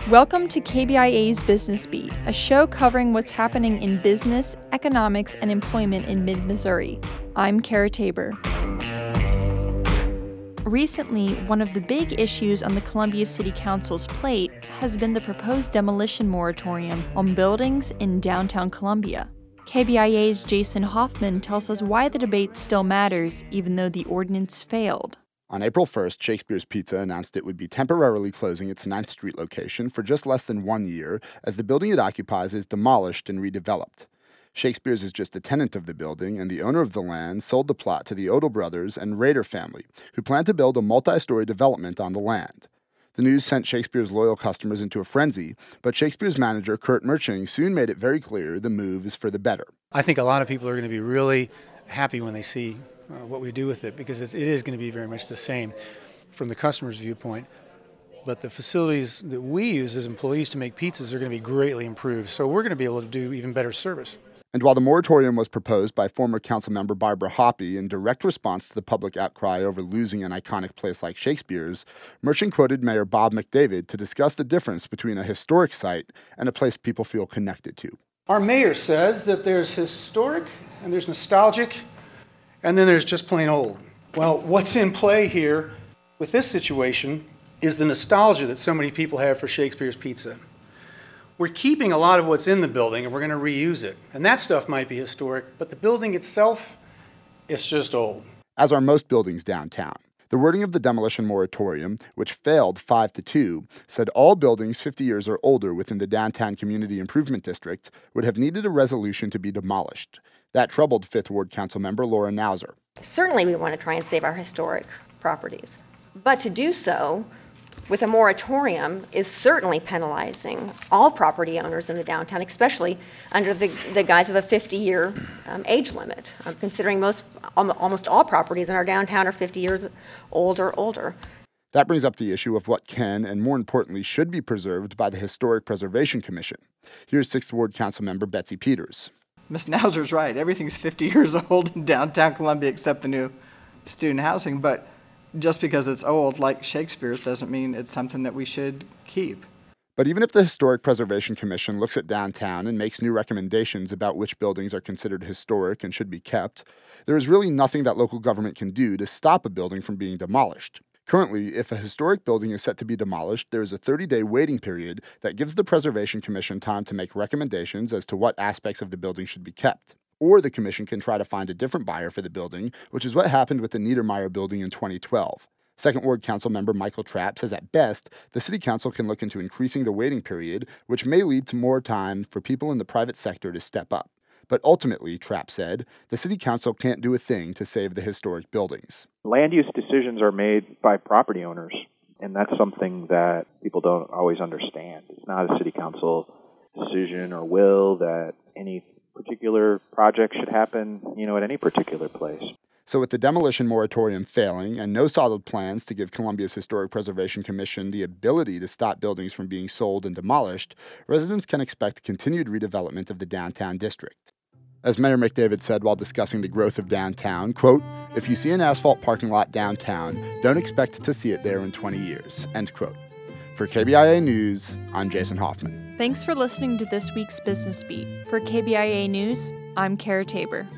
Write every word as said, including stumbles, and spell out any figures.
Welcome to K B I A's Business Beat, a show covering what's happening in business, economics, and employment in mid-Missouri. I'm Kara Tabor. Recently, one of the big issues on the Columbia City Council's plate has been the proposed demolition moratorium on buildings in downtown Columbia. K B I A's Jason Hoffman tells us why the debate still matters, even though the ordinance failed. On April first, Shakespeare's Pizza announced it would be temporarily closing its ninth Street location for just less than one year as the building it occupies is demolished and redeveloped. Shakespeare's is just a tenant of the building, and the owner of the land sold the plot to the Odell brothers and Rader family, who plan to build a multi-story development on the land. The news sent Shakespeare's loyal customers into a frenzy, but Shakespeare's manager, Kurt Merching, soon made it very clear the move is for the better. I think a lot of people are going to be really happy when they see uh, what we do with it, because it's, it is going to be very much the same from the customer's viewpoint. But the facilities that we use as employees to make pizzas are going to be greatly improved, so we're going to be able to do even better service. And while the moratorium was proposed by former council member Barbara Hoppe in direct response to the public outcry over losing an iconic place like Shakespeare's, Merchant quoted Mayor Bob McDavid to discuss the difference between a historic site and a place people feel connected to. Our mayor says that there's historic and there's nostalgic and then there's just plain old. Well, what's in play here with this situation is the nostalgia that so many people have for Shakespeare's Pizza. We're keeping a lot of what's in the building and we're going to reuse it. And that stuff might be historic, but the building itself is just old. As are most buildings downtown. The wording of the demolition moratorium, which failed five to two, said all buildings fifty years or older within the Downtown Community Improvement District would have needed a resolution to be demolished. That troubled Fifth Ward Council member Laura Nauser. Certainly we want to try and save our historic properties, but to do so with a moratorium is certainly penalizing all property owners in the downtown, especially under the, the guise of a fifty-year um, age limit, um, considering most almost all properties in our downtown are fifty years old or older. That brings up the issue of what can, and more importantly, should be preserved by the Historic Preservation Commission. Here's Sixth Ward Council member Betsy Peters. Miz Nauser's right. Everything's fifty years old in downtown Columbia except the new student housing, but just because it's old, like Shakespeare's, doesn't mean it's something that we should keep. But even if the Historic Preservation Commission looks at downtown and makes new recommendations about which buildings are considered historic and should be kept, there is really nothing that local government can do to stop a building from being demolished. Currently, if a historic building is set to be demolished, there is a thirty-day waiting period that gives the Preservation Commission time to make recommendations as to what aspects of the building should be kept. Or the commission can try to find a different buyer for the building, which is what happened with the Niedermeyer building in twenty twelve. Second Ward Council member Michael Trapp says at best, the City Council can look into increasing the waiting period, which may lead to more time for people in the private sector to step up. But ultimately, Trapp said, the City Council can't do a thing to save the historic buildings. Land use decisions are made by property owners, and that's something that people don't always understand. It's not a City Council decision or will that any particular project should happen, you know, at any particular place. So with the demolition moratorium failing and no solid plans to give Columbia's Historic Preservation Commission the ability to stop buildings from being sold and demolished, residents can expect continued redevelopment of the downtown district. As Mayor McDavid said while discussing the growth of downtown, quote, "If you see an asphalt parking lot downtown, don't expect to see it there in twenty years, end quote. For K B I A News, I'm Jason Hoffman. Thanks for listening to this week's Business Beat. For K B I A News, I'm Kara Tabor.